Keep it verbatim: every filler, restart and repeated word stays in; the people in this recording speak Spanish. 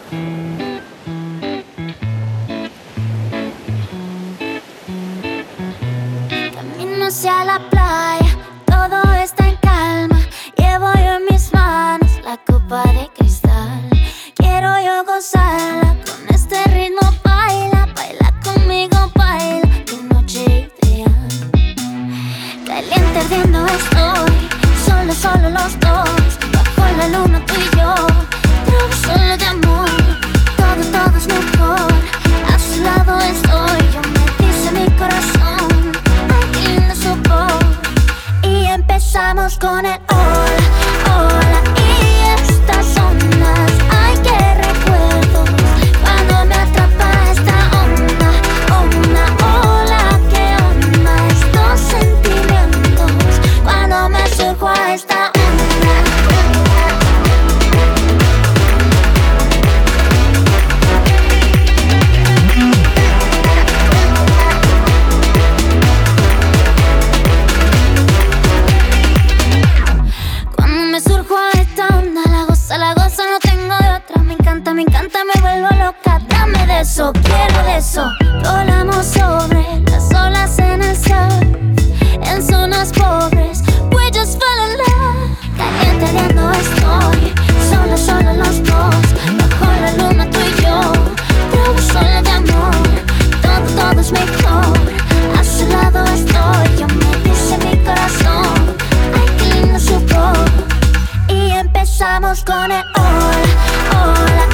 Camino hacia la playa, todo está en calma. Llevo yo en mis manos la copa de cristal. Quiero yo gozarla con este ritmo. Baila, baila conmigo, baila. Qué noche ideal. Caliente ardiendo estoy, solo, solo los dos. Bajo la luna tú y yo, trago solo de amor. Todo, todo es mejor, a su lado estoy. Yo me dice mi corazón, ay qué lindo su voz. Y empezamos con el hola, hola. Y estas ondas, ay qué recuerdos. Cuando me atrapa esta onda, onda, hola, qué onda. Estos sentimientos, cuando me surjo a esta onda. Cuando me surjo a esta onda, la goza, la goza, no tengo de otra. Me encanta, me encanta, me vuelvo loca. Dame de eso, quiero de eso. Volamos sobre las olas en el surf, en zonas pobres. We just fell in love. Caliente ardiendo estoy, solo, solo los dos. Bajo la luna tú y yo, trago solo de amor. Todo, todo es mejor, a su lado estoy. Yo me dice mi corazón, ay qué lindo su voz. Y empezamos con el hola, hola.